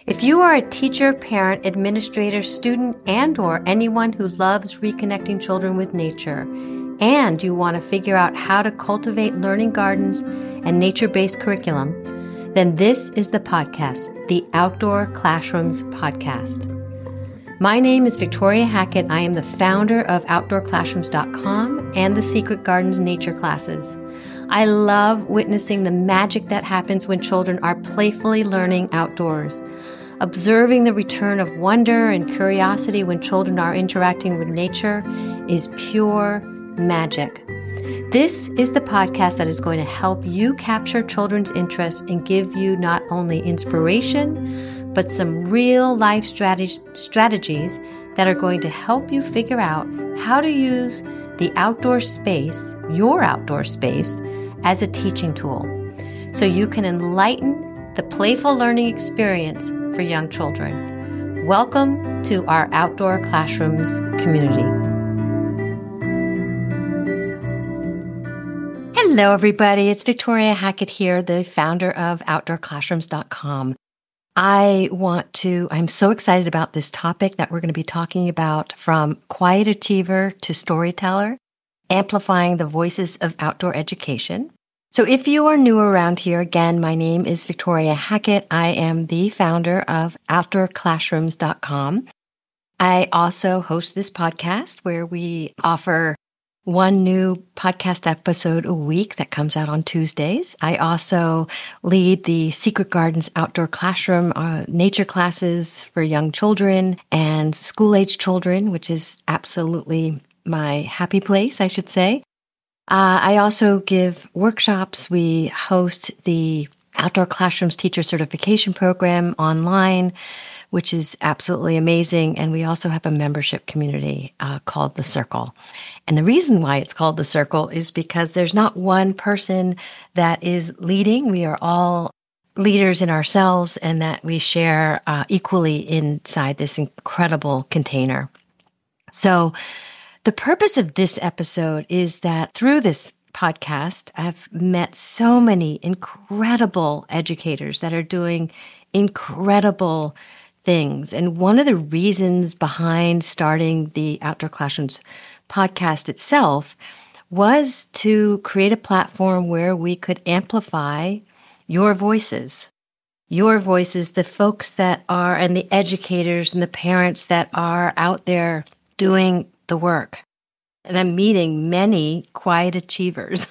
If you are a teacher, parent, administrator, student, and/or anyone who loves reconnecting children with nature, and you want to figure out how to cultivate learning gardens and nature-based curriculum, then this is the podcast, the Outdoor Classrooms Podcast. My name is Victoria Hackett. I am the founder of OutdoorClassrooms.com and the Secret Gardens Nature Classes. I love witnessing the magic that happens when children are playfully learning outdoors. Observing the return of wonder and curiosity when children are interacting with nature is pure magic. This is the podcast that is going to help you capture children's interest and give you not only inspiration, but some real life strategies that are going to help you figure out how to use the outdoor space, your outdoor space, as a teaching tool, so you can enlighten the playful learning experience for young children. Welcome to our Outdoor Classrooms community. Hello, everybody. It's Victoria Hackett here, the founder of OutdoorClassrooms.com. I'm so excited about this topic that we're going to be talking about, from quiet achiever to storyteller, amplifying the voices of outdoor education. So if you are new around here, again, my name is Victoria Hackett. I am the founder of OutdoorClassrooms.com. I also host this podcast where we offer one new podcast episode a week that comes out on Tuesdays. I also lead the Secret Gardens Outdoor Classroom nature classes for young children and school-age children, which is absolutely my happy place, I should say. I also give workshops. We host the Outdoor Classrooms Teacher Certification Program online, which is absolutely amazing. And we also have a membership community called The Circle. And the reason why it's called The Circle is because there's not one person that is leading. We are all leaders in ourselves, and that we share equally inside this incredible container. So the purpose of this episode is that through this podcast, I've met so many incredible educators that are doing incredible things. And one of the reasons behind starting the Outdoor Classrooms podcast itself was to create a platform where we could amplify your voices, the folks that are, and the educators and the parents that are out there doing the work. And I'm meeting many quiet achievers.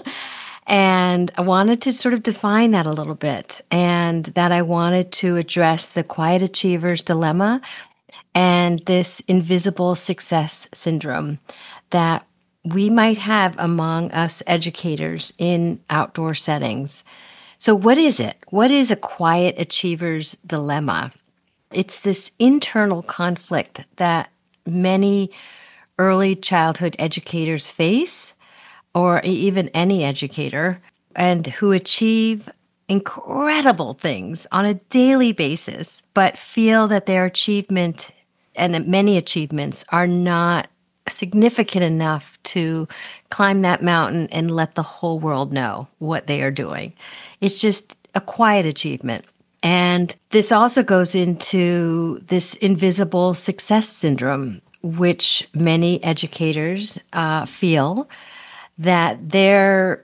And I wanted to sort of define that a little bit, and that I wanted to address the quiet achiever's dilemma and this invisible success syndrome that we might have among us educators in outdoor settings. So what is it? What is a quiet achiever's dilemma? It's this internal conflict that many early childhood educators face, or even any educator, and who achieve incredible things on a daily basis, but feel that their achievement and many achievements are not significant enough to climb that mountain and let the whole world know what they are doing. It's just a quiet achievement. And this also goes into this invisible success syndrome, which many educators feel that their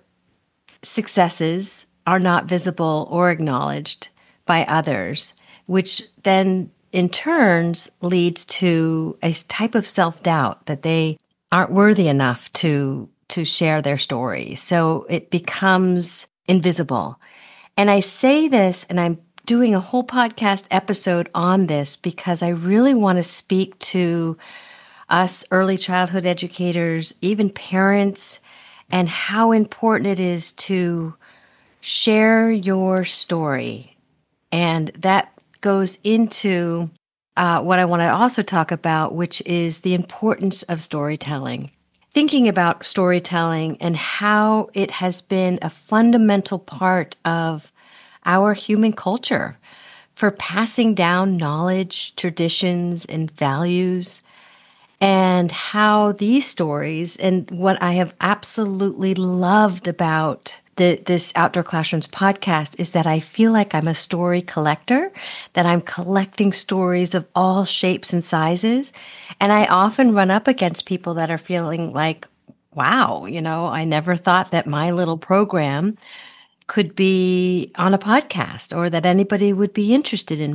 successes are not visible or acknowledged by others, which then in turns leads to a type of self-doubt that they aren't worthy enough to share their story. So it becomes invisible. And I say this, and I'm doing a whole podcast episode on this because I really want to speak to us early childhood educators, even parents, and how important it is to share your story. And that goes into what I want to also talk about, which is the importance of storytelling. Thinking about storytelling and how it has been a fundamental part of our human culture for passing down knowledge, traditions, and values, and how these stories, and what I have absolutely loved about this Outdoor Classrooms podcast is that I feel like I'm a story collector, that I'm collecting stories of all shapes and sizes. And I often run up against people that are feeling like, wow, I never thought that my little program could be on a podcast or that anybody would be interested in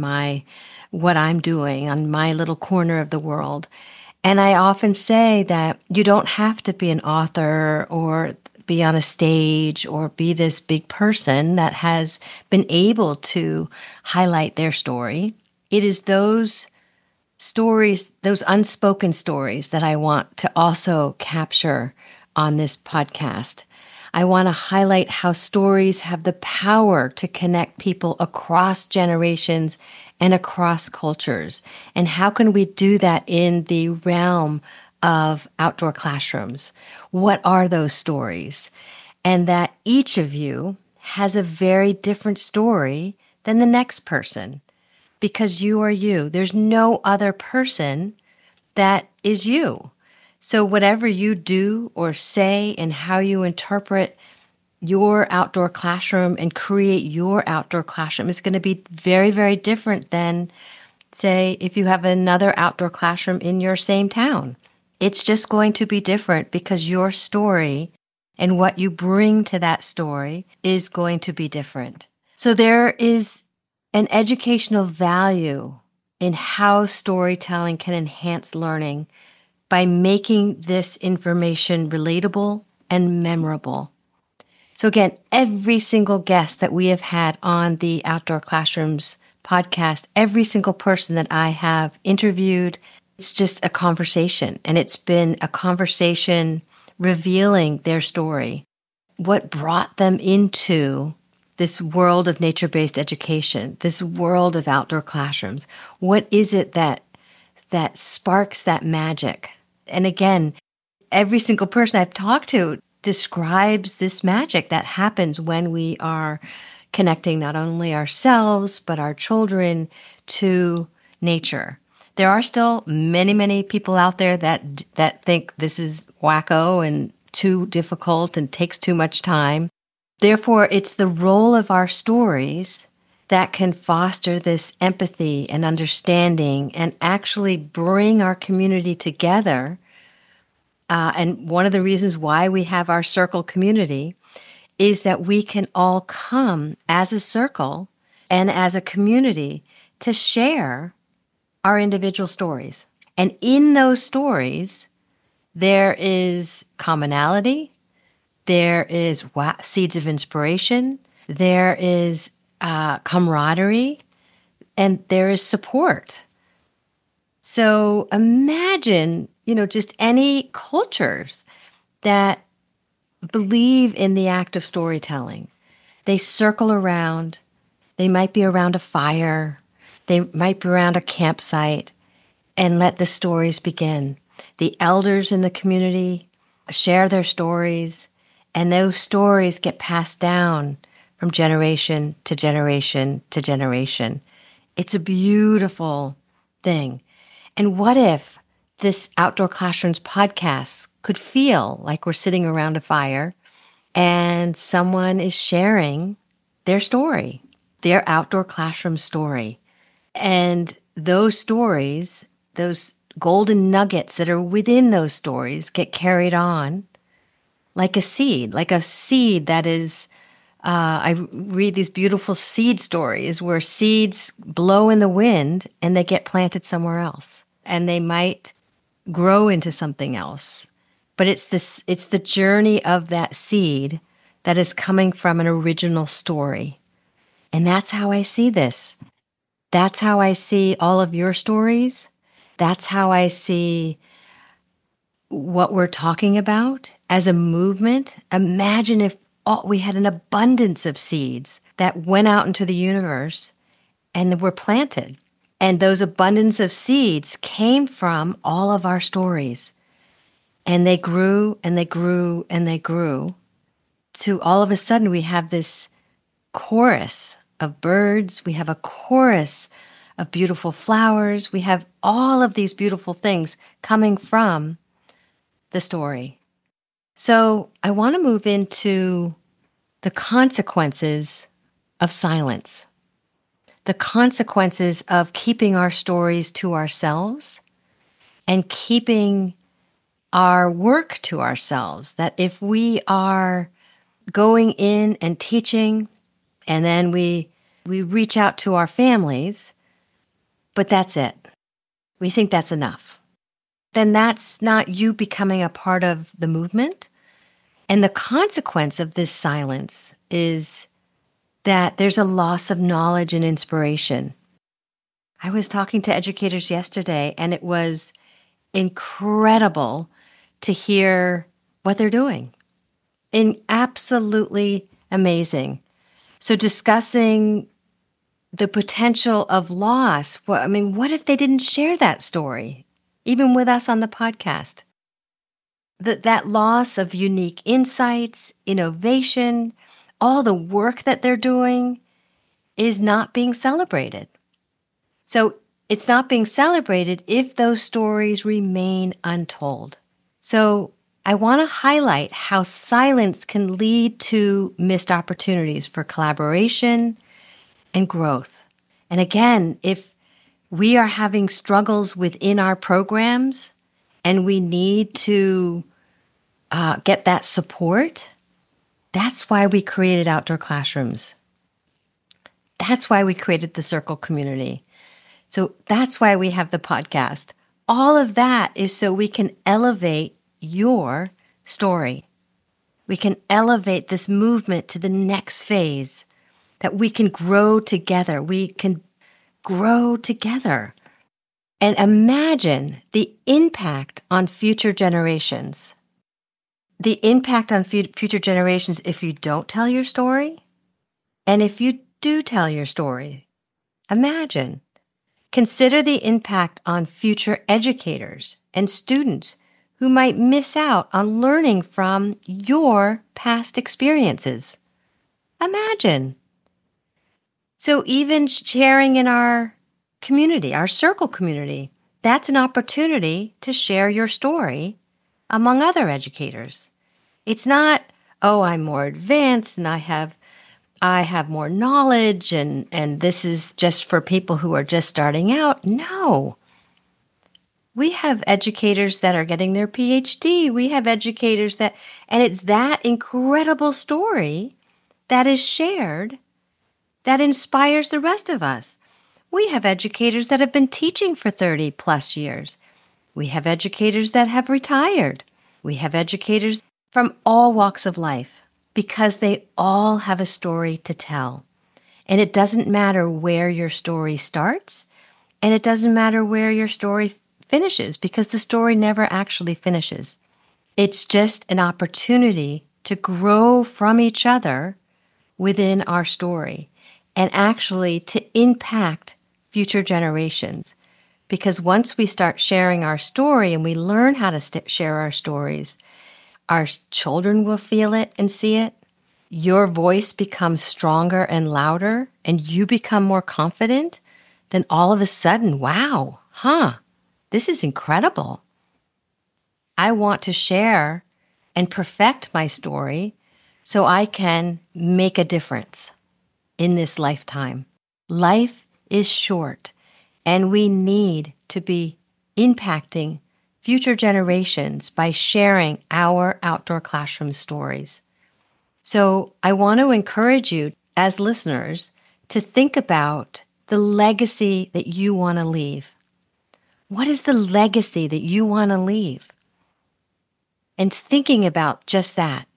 what I'm doing on my little corner of the world. And I often say that you don't have to be an author or be on a stage or be this big person that has been able to highlight their story. It is those stories, those unspoken stories that I want to also capture on this podcast. I want to highlight how stories have the power to connect people across generations and across cultures. And how can we do that in the realm of outdoor classrooms? What are those stories? And that each of you has a very different story than the next person because you are you. There's no other person that is you. So whatever you do or say and how you interpret your outdoor classroom and create your outdoor classroom is going to be very, very different than, say, if you have another outdoor classroom in your same town. It's just going to be different because your story and what you bring to that story is going to be different. So there is an educational value in how storytelling can enhance learning by making this information relatable and memorable. So again, every single guest that we have had on the Outdoor Classrooms podcast, every single person that I have interviewed, it's just a conversation. And it's been a conversation revealing their story. What brought them into this world of nature-based education, this world of outdoor classrooms? What is it that sparks that magic? And again, every single person I've talked to describes this magic that happens when we are connecting not only ourselves, but our children to nature. There are still many, many people out there that think this is wacko and too difficult and takes too much time. Therefore, it's the role of our stories that can foster this empathy and understanding and actually bring our community together. And one of the reasons why we have our circle community is that we can all come as a circle and as a community to share our individual stories. And in those stories, there is commonality, there is seeds of inspiration, there is camaraderie, and there is support. So imagine, just any cultures that believe in the act of storytelling. They circle around. They might be around a fire. They might be around a campsite and let the stories begin. The elders in the community share their stories, and those stories get passed down from generation to generation to generation. It's a beautiful thing. And what if this Outdoor Classrooms podcast could feel like we're sitting around a fire and someone is sharing their story, their outdoor classroom story. And those stories, those golden nuggets that are within those stories get carried on like a seed that is, I read these beautiful seed stories where seeds blow in the wind and they get planted somewhere else. And they might grow into something else. But it's the journey of that seed that is coming from an original story. And that's how I see this. That's how I see all of your stories. That's how I see what we're talking about as a movement. Imagine if we had an abundance of seeds that went out into the universe and were planted. And those abundance of seeds came from all of our stories. And they grew and they grew and they grew to all of a sudden we have this chorus of birds. We have a chorus of beautiful flowers. We have all of these beautiful things coming from the story. So I want to move into the consequences of silence, the consequences of keeping our stories to ourselves and keeping our work to ourselves. That if we are going in and teaching and then we reach out to our families, but that's it. We think that's enough. Then that's not you becoming a part of the movement. And the consequence of this silence is that there's a loss of knowledge and inspiration. I was talking to educators yesterday, and it was incredible to hear what they're doing. Absolutely amazing. So discussing the potential of loss. What if they didn't share that story, even with us on the podcast? That loss of unique insights, innovation, all the work that they're doing is not being celebrated. So it's not being celebrated if those stories remain untold. So I want to highlight how silence can lead to missed opportunities for collaboration and growth. And again, if we are having struggles within our programs and we need to get that support, that's why we created Outdoor Classrooms. That's why we created the Circle community. So that's why we have the podcast. All of that is so we can elevate your story. We can elevate this movement to the next phase, that we can grow together. We can grow together. And imagine the impact on future generations. The impact on future generations if you don't tell your story, and if you do tell your story. Imagine. Consider the impact on future educators and students who might miss out on learning from your past experiences. Imagine. So even sharing in our community, our Circle community, that's an opportunity to share your story among other educators. It's not, oh, I'm more advanced and I have more knowledge and this is just for people who are just starting out. No. We have educators that are getting their PhD. We have educators and it's that incredible story that is shared that inspires the rest of us. We have educators that have been teaching for 30 plus years. We have educators that have retired. We have educators from all walks of life because they all have a story to tell. And it doesn't matter where your story starts, and it doesn't matter where your story finishes because the story never actually finishes. It's just an opportunity to grow from each other within our story and actually to impact future generations. Because once we start sharing our story and we learn how to share our stories, our children will feel it and see it. Your voice becomes stronger and louder, and you become more confident. Then all of a sudden, wow, this is incredible. I want to share and perfect my story so I can make a difference in this lifetime. Life is short, and we need to be impacting future generations by sharing our Outdoor Classroom stories. So I want to encourage you as listeners to think about the legacy that you want to leave. What is the legacy that you want to leave? And thinking about just that.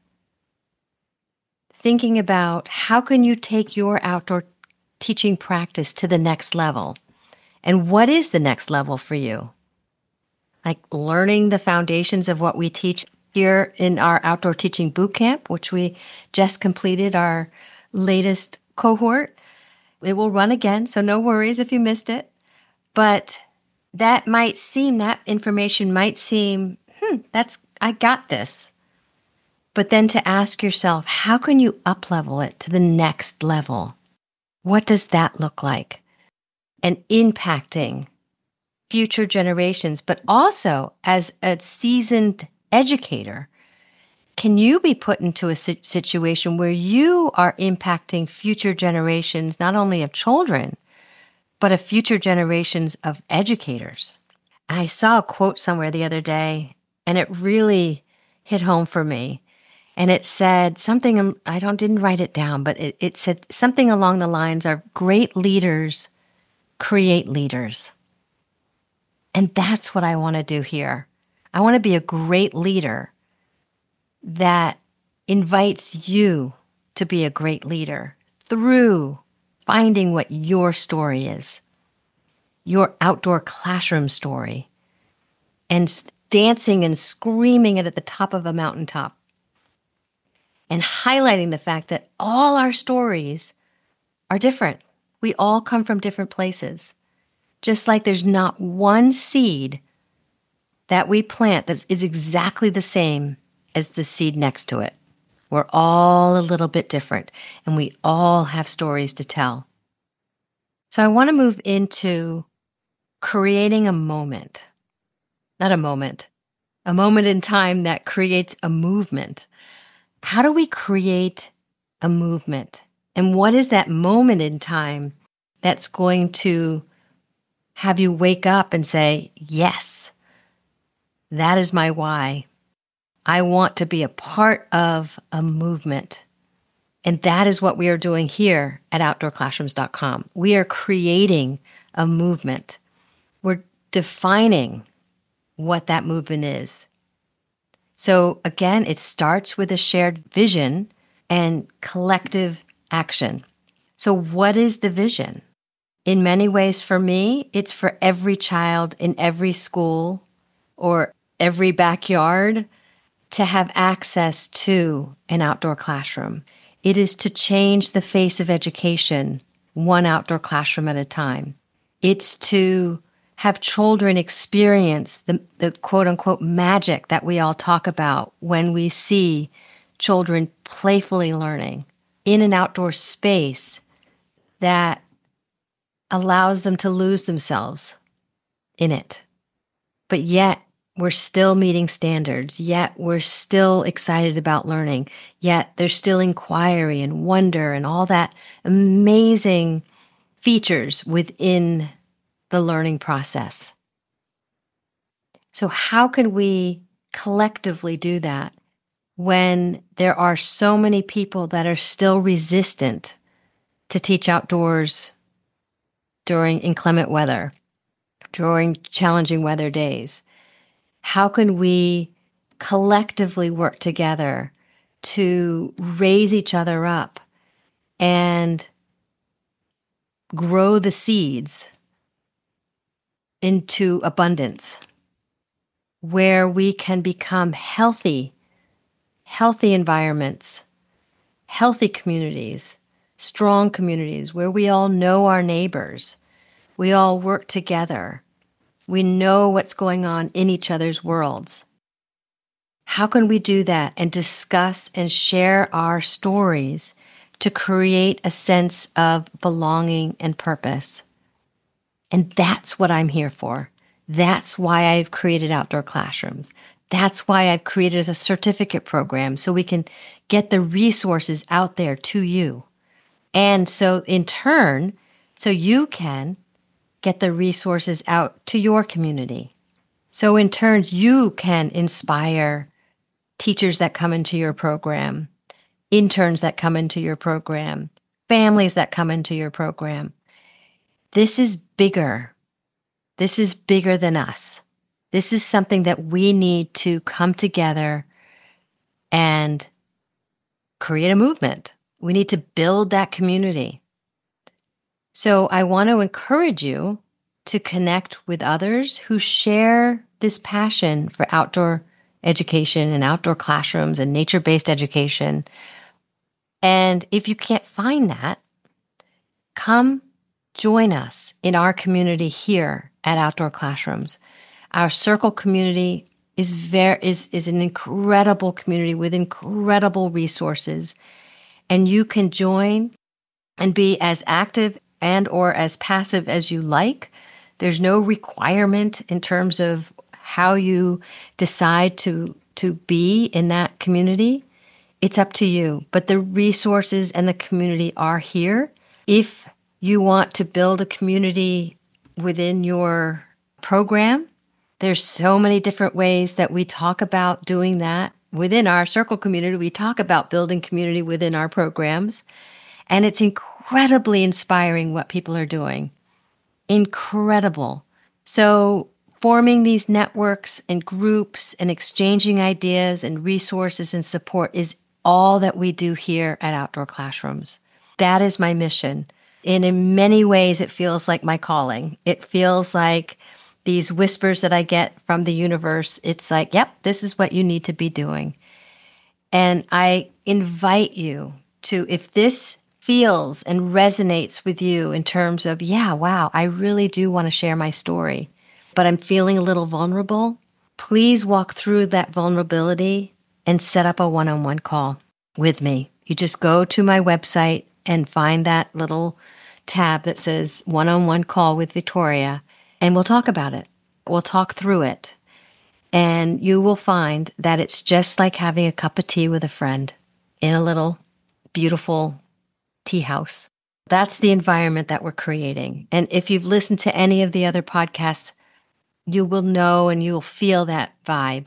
Thinking about how can you take your outdoor teaching practice to the next level? And what is the next level for you? Like learning the foundations of what we teach here in our Outdoor Teaching Bootcamp, which we just completed our latest cohort. It will run again, so no worries if you missed it. But that information might seem, I got this. But then to ask yourself, how can you up-level it to the next level? What does that look like? And impacting future generations, but also as a seasoned educator, can you be put into a situation where you are impacting future generations, not only of children, but of future generations of educators? I saw a quote somewhere the other day, and it really hit home for me. And it said something, didn't write it down, but it said something along the lines of great leaders create leaders. And that's what I want to do here. I want to be a great leader that invites you to be a great leader through finding what your story is, your outdoor classroom story, and dancing and screaming it at the top of a mountaintop, and highlighting the fact that all our stories are different. We all come from different places. Just like there's not one seed that we plant that is exactly the same as the seed next to it. We're all a little bit different, and we all have stories to tell. So I want to move into creating a moment. Not a moment in time that creates a movement. How do we create a movement? And what is that moment in time that's going to have you wake up and say, yes, that is my why. I want to be a part of a movement. And that is what we are doing here at OutdoorClassrooms.com. We are creating a movement. We're defining what that movement is. So again, it starts with a shared vision and collective action. So what is the vision? In many ways, for me, it's for every child in every school or every backyard to have access to an outdoor classroom. It is to change the face of education, one outdoor classroom at a time. It's to have children experience the quote-unquote magic that we all talk about when we see children playfully learning in an outdoor space that allows them to lose themselves in it. But yet, we're still meeting standards, yet we're still excited about learning, yet there's still inquiry and wonder and all that amazing features within the learning process. So how can we collectively do that when there are so many people that are still resistant to teach outdoors during inclement weather, during challenging weather days? How can we collectively work together to raise each other up and grow the seeds into abundance, where we can become healthy environments, healthy communities, strong communities, where we all know our neighbors, we all work together, we know what's going on in each other's worlds? How can we do that and discuss and share our stories to create a sense of belonging and purpose? And that's what I'm here for. That's why I've created Outdoor Classrooms. That's why I've created a certificate program so we can get the resources out there to you. And so in turn, so you can get the resources out to your community. So in turn, you can inspire teachers that come into your program, interns that come into your program, families that come into your program. This is bigger. This is bigger than us. This is something that we need to come together and create a movement. We need to build that community. So I want to encourage you to connect with others who share this passion for outdoor education and outdoor classrooms and nature-based education. And if you can't find that, come join us in our community here at Outdoor Classrooms. Our Circle community is an incredible community with incredible resources, and you can join and be as active and or as passive as you like. There's no requirement in terms of how you decide to to be in that community, it's up to you. But the resources and the community are here. If you want to build a community within your program, there's so many different ways that we talk about doing that. Within our circle community, we talk about building community within our programs. And it's incredibly inspiring what people are doing. Incredible. So forming these networks and groups and exchanging ideas and resources and support is all that we do here at Outdoor Classrooms. That is my mission. And in many ways, it feels like my calling. It feels like these whispers that I get from the universe. It's like, yep, this is what you need to be doing. And I invite you to, if this feels and resonates with you in terms of, yeah, wow, I really do want to share my story, but I'm feeling a little vulnerable, please walk through that vulnerability and set up a one-on-one call with me. You just go to my website and find that little tab that says one-on-one call with Victoria, and we'll talk about it. We'll talk through it. And you will find that it's just like having a cup of tea with a friend in a little beautiful tea house. That's the environment that we're creating. And if you've listened to any of the other podcasts, you will know and you'll feel that vibe.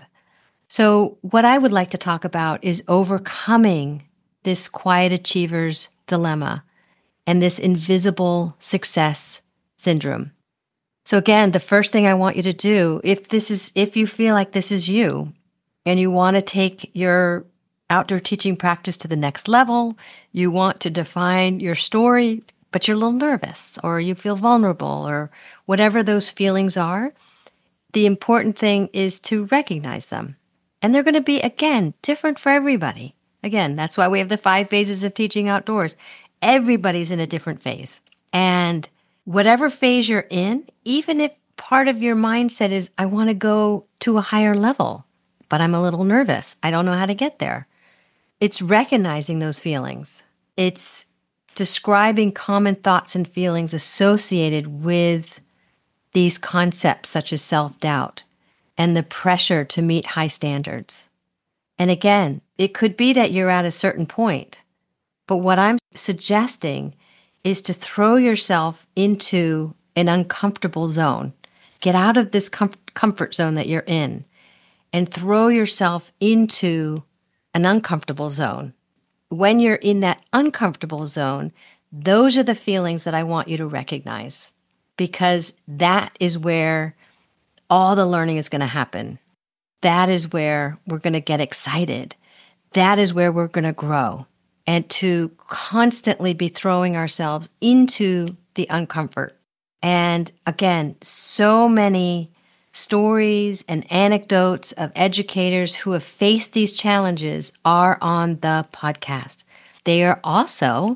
So what I would like to talk about is overcoming this quiet achiever's dilemma and this invisible success syndrome. So again, the first thing I want you to do, if you feel like this is you and you want to take your outdoor teaching practice to the next level, you want to define your story, but you're a little nervous or you feel vulnerable or whatever those feelings are, the important thing is to recognize them. And they're going to be, again, different for everybody. Again, that's why we have the 5 phases of teaching outdoors. Everybody's in a different phase. And whatever phase you're in, even if part of your mindset is, I want to go to a higher level, but I'm a little nervous. I don't know how to get there. It's recognizing those feelings. It's describing common thoughts and feelings associated with these concepts such as self-doubt and the pressure to meet high standards. And again, it could be that you're at a certain point, but what I'm suggesting is to throw yourself into an uncomfortable zone. Get out of this comfort zone that you're in and throw yourself into an uncomfortable zone. When you're in that uncomfortable zone, those are the feelings that I want you to recognize, because that is where all the learning is going to happen. That is where we're going to get excited. That is where we're going to grow. And to constantly be throwing ourselves into the uncomfort. And again, so many stories and anecdotes of educators who have faced these challenges are on the podcast. They are also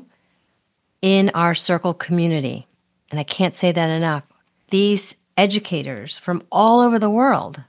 in our circle community. And I can't say that enough. These educators from all over the world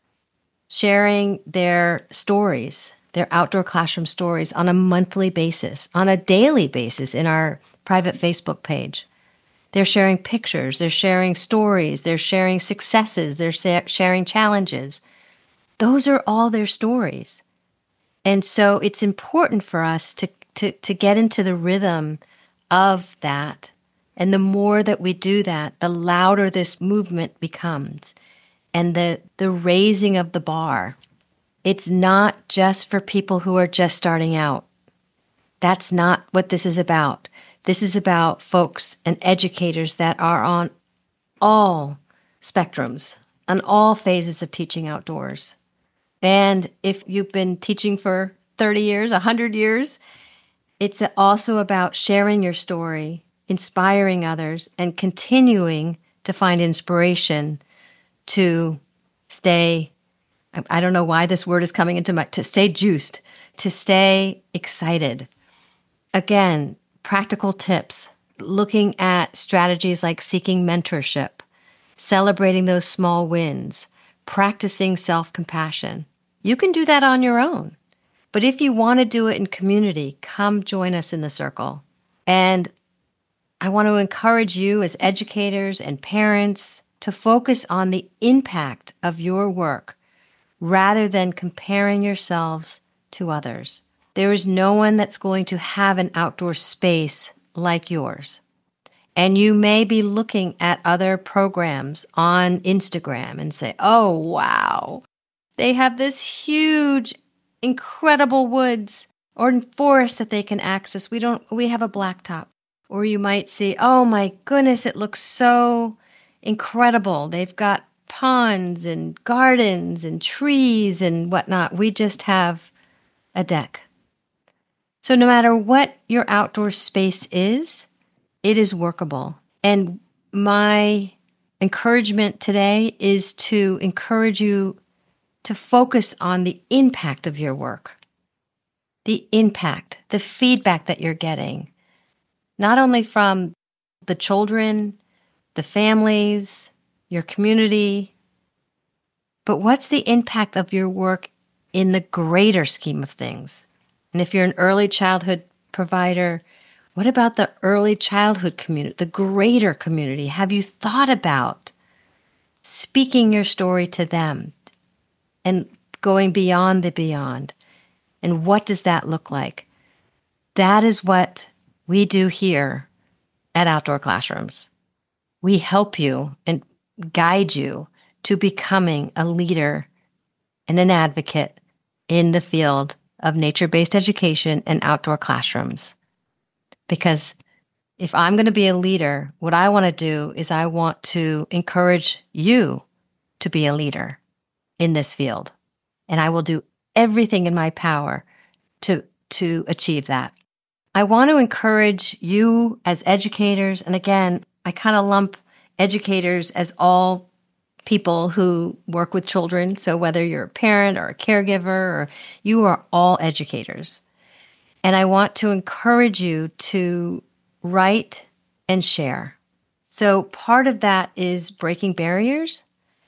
sharing their stories, their outdoor classroom stories on a monthly basis, on a daily basis in our private Facebook page. They're sharing pictures, they're sharing stories, they're sharing successes, they're sharing challenges. Those are all their stories. And so it's important for us to get into the rhythm of that. And the more that we do that, the louder this movement becomes. And the raising of the bar. It's not just for people who are just starting out. That's not what this is about. This is about folks and educators that are on all spectrums, on all phases of teaching outdoors. And if you've been teaching for 30 years, 100 years, it's also about sharing your story, inspiring others, and continuing to find inspiration to stay, I don't know why this word is coming into to stay juiced, to stay excited. Again, practical tips, looking at strategies like seeking mentorship, celebrating those small wins, practicing self-compassion. You can do that on your own. But if you want to do it in community, come join us in the circle. And I want to encourage you as educators and parents to focus on the impact of your work rather than comparing yourselves to others. There is no one that's going to have an outdoor space like yours. And you may be looking at other programs on Instagram and say, oh, wow, they have this huge, incredible woods or forest that they can access. We have a blacktop. Or you might see, oh my goodness, it looks so incredible. They've got ponds and gardens and trees and whatnot. We just have a deck. So no matter what your outdoor space is, it is workable. And my encouragement today is to encourage you to focus on the impact of your work, the impact, the feedback that you're getting, not only from the children, the families, your community, but what's the impact of your work in the greater scheme of things? And if you're an early childhood provider, what about the early childhood community, the greater community? Have you thought about speaking your story to them and going beyond the beyond? And what does that look like? That is what we do here at Outdoor Classrooms. We help you and guide you to becoming a leader and an advocate in the field of nature-based education and outdoor classrooms. Because if I'm going to be a leader, what I want to do is I want to encourage you to be a leader in this field. And I will do everything in my power to achieve that. I want to encourage you as educators, and again, I kind of lump educators as all people who work with children. So whether you're a parent or a caregiver, or you are all educators. And I want to encourage you to write and share. So part of that is breaking barriers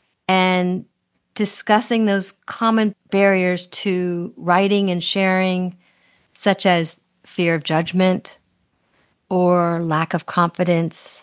and discussing those common barriers to writing and sharing, such as fear of judgment or lack of confidence.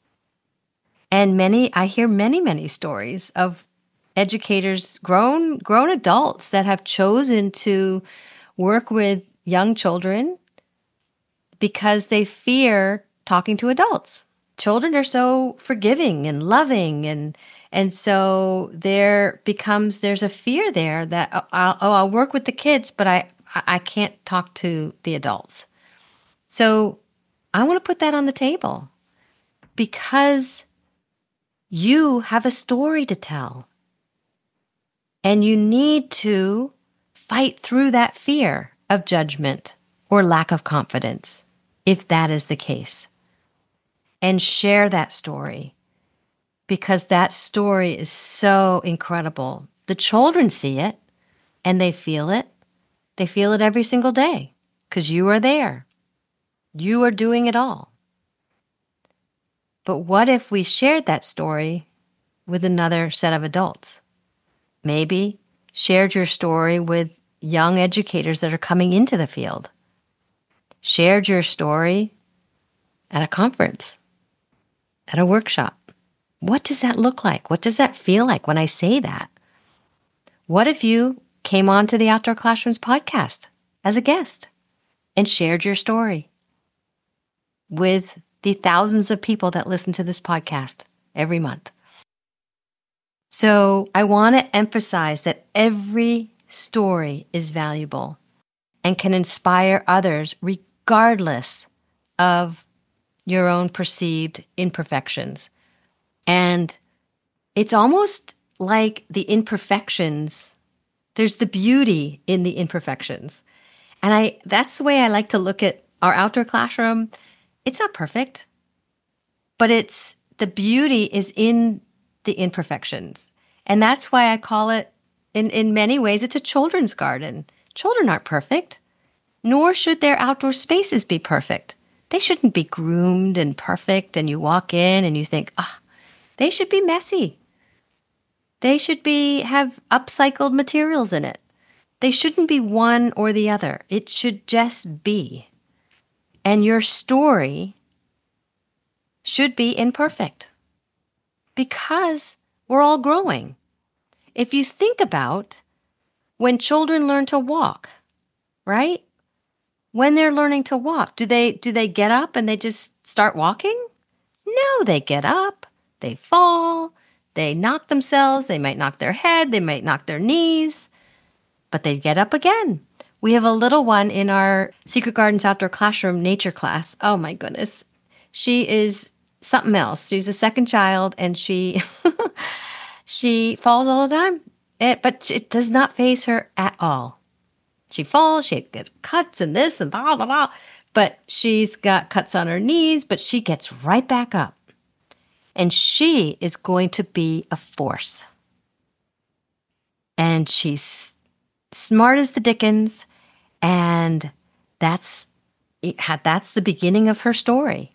And I hear many stories of educators, grown adults that have chosen to work with young children because they fear talking to adults. Children are so forgiving and loving, and so there's a fear there that I'll work with the kids, but I can't talk to the adults. So I want to put that on the table because you have a story to tell. And you need to fight through that fear of judgment or lack of confidence, if that is the case. And share that story, because that story is so incredible. The children see it and they feel it. They feel it every single day because you are there. You are doing it all. But what if we shared that story with another set of adults? Maybe shared your story with young educators that are coming into the field. Shared your story at a conference, at a workshop. What does that look like? What does that feel like when I say that? What if you came on to the Outdoor Classrooms podcast as a guest and shared your story with the thousands of people that listen to this podcast every month? So I want to emphasize that every story is valuable and can inspire others regardless of your own perceived imperfections. And it's almost like the imperfections, there's the beauty in the imperfections. And that's the way I like to look at our outdoor classroom. It's not perfect, but the beauty is in the imperfections. And that's why I call it, in many ways, it's a children's garden. Children aren't perfect, nor should their outdoor spaces be perfect. They shouldn't be groomed and perfect, and you walk in and you think, they should be messy. They should have upcycled materials in it. They shouldn't be one or the other. It should just be. And your story should be imperfect because we're all growing. If you think about when children learn to walk, right? When they're learning to walk, do they get up and they just start walking? No, they get up, they fall, they knock themselves, they might knock their head, they might knock their knees, but they get up again. We have a little one in our Secret Gardens Outdoor Classroom nature class. Oh my goodness. She is something else. She's a second child and she she falls all the time, but it does not faze her at all. She falls, she gets cuts and this and blah, blah, blah. But she's got cuts on her knees, but she gets right back up. And she is going to be a force. And she's smart as the dickens. And that's the beginning of her story.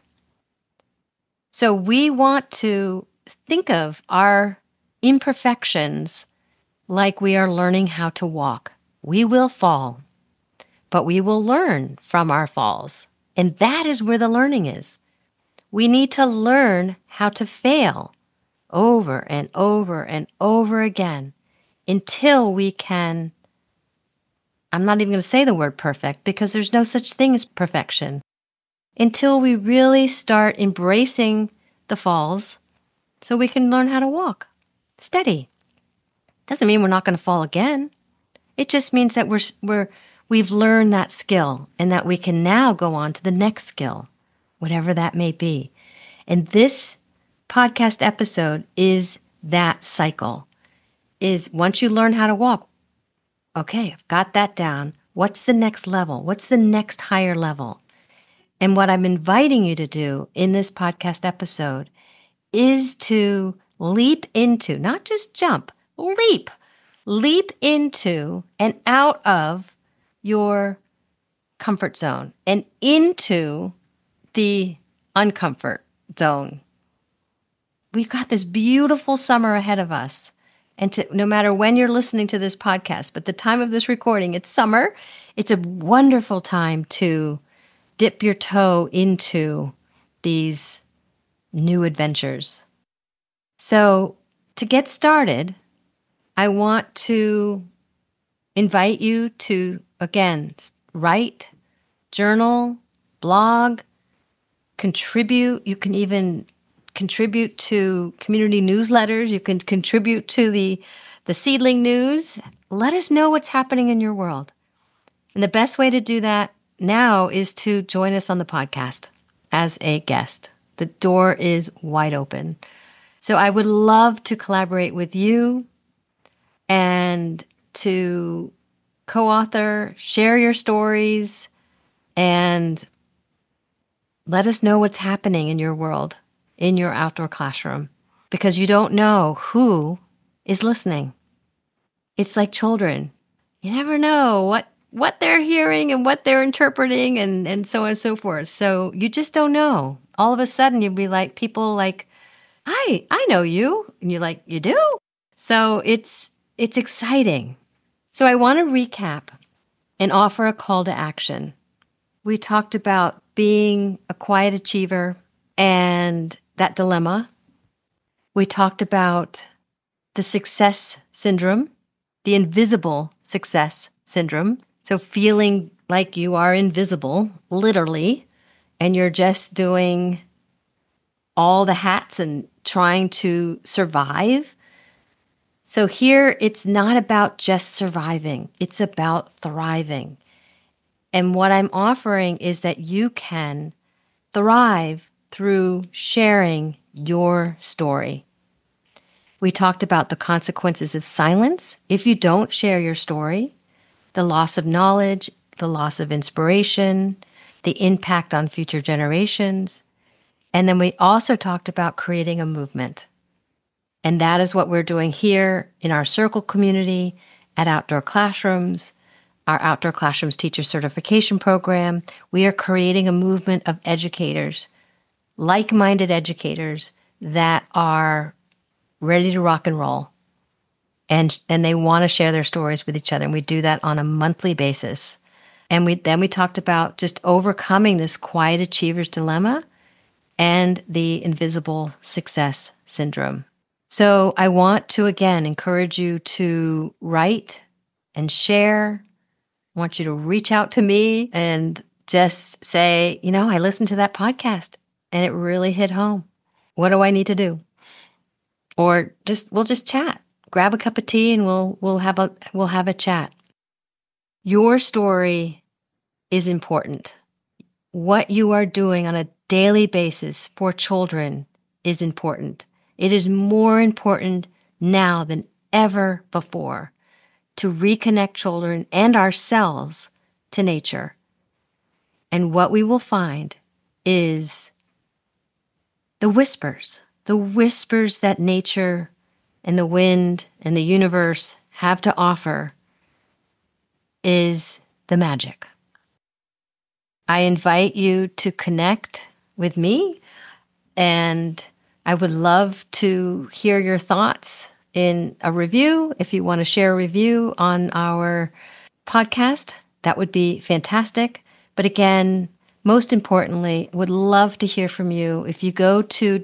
So we want to think of our imperfections like we are learning how to walk. We will fall, but we will learn from our falls. And that is where the learning is. We need to learn how to fail over and over and over again until we can, I'm not even going to say the word perfect because there's no such thing as perfection, until we really start embracing the falls so we can learn how to walk steady. Doesn't mean we're not going to fall again. It just means that we've learned that skill and that we can now go on to the next skill, whatever that may be. And this podcast episode is that cycle. Is once you learn how to walk, okay, I've got that down. What's the next level? What's the next higher level? And what I'm inviting you to do in this podcast episode is to leap into, not just jump, leap into and out of your comfort zone and into the uncomfort zone. We've got this beautiful summer ahead of us. And no matter when you're listening to this podcast, but the time of this recording, it's summer. It's a wonderful time to dip your toe into these new adventures. So to get started, I want to invite you to, again, write, journal, blog, contribute. You can even contribute to community newsletters. You can contribute to the Seedling News. Let us know what's happening in your world. And the best way to do that now is to join us on the podcast as a guest. The door is wide open. So I would love to collaborate with you and to co-author, share your stories, and let us know what's happening in your world, in your outdoor classroom, because you don't know who is listening. It's like children. You never know what they're hearing and what they're interpreting and so on and so forth. So you just don't know. All of a sudden you'd be like, people like, I know you. And you're like, you do? So it's exciting. So I want to recap and offer a call to action. We talked about being a quiet achiever and that dilemma. We talked about the success syndrome, the invisible success syndrome. So feeling like you are invisible, literally, and you're just doing all the hats and trying to survive. So here, it's not about just surviving. It's about thriving. And what I'm offering is that you can thrive through sharing your story. We talked about the consequences of silence if you don't share your story, the loss of knowledge, the loss of inspiration, the impact on future generations. And then we also talked about creating a movement. And that is what we're doing here in our Circle community, at Outdoor Classrooms, our Outdoor Classrooms Teacher Certification Program. We are creating a movement of educators, like-minded educators that are ready to rock and roll. And they want to share their stories with each other. And we do that on a monthly basis. And then we talked about just overcoming this quiet achiever's dilemma and the invisible success syndrome. So I want to, again, encourage you to write and share. I want you to reach out to me and just say, I listened to that podcast and it really hit home. What do I need to do? Or we'll just chat. Grab a cup of tea and we'll have a chat. Your story is important. What you are doing on a daily basis for children is important. It is more important now than ever before to reconnect children and ourselves to nature. And what we will find is the whispers that nature and the wind and the universe have to offer is the magic. I invite you to connect with me, and I would love to hear your thoughts in a review. If you want to share a review on our podcast, that would be fantastic. But again, most importantly, would love to hear from you. If you go to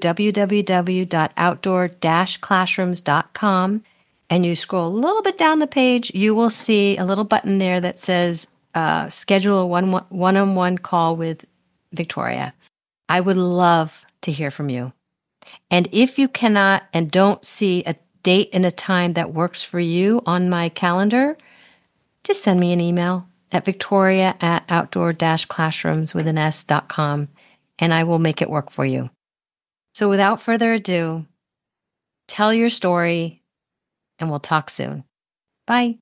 www.outdoor-classrooms.com and you scroll a little bit down the page, you will see a little button there that says schedule a one-on-one call with Victoria. I would love to hear from you. And if you cannot and don't see a date and a time that works for you on my calendar, just send me an email at victoria@outdoor-classrooms.com, and I will make it work for you. So without further ado, tell your story, and we'll talk soon. Bye.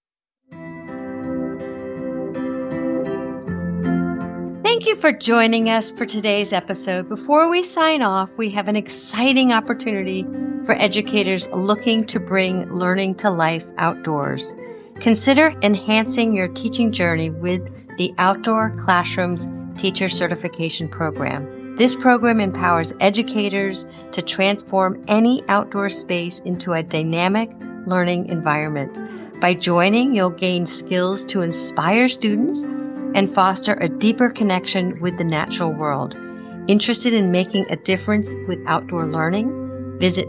Thank you for joining us for today's episode. Before we sign off, we have an exciting opportunity for educators looking to bring learning to life outdoors. Consider enhancing your teaching journey with the Outdoor Classrooms Teacher Certification Program. This program empowers educators to transform any outdoor space into a dynamic learning environment. By joining, you'll gain skills to inspire students and foster a deeper connection with the natural world. Interested in making a difference with outdoor learning? Visit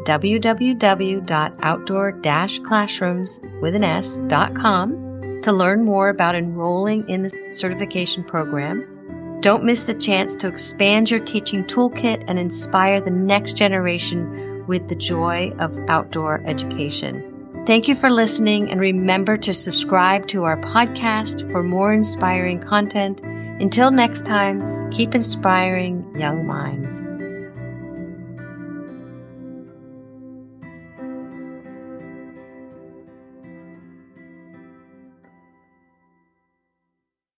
www.outdoor-classrooms.com to learn more about enrolling in the certification program. Don't miss the chance to expand your teaching toolkit and inspire the next generation with the joy of outdoor education. Thank you for listening, and remember to subscribe to our podcast for more inspiring content. Until next time, keep inspiring young minds.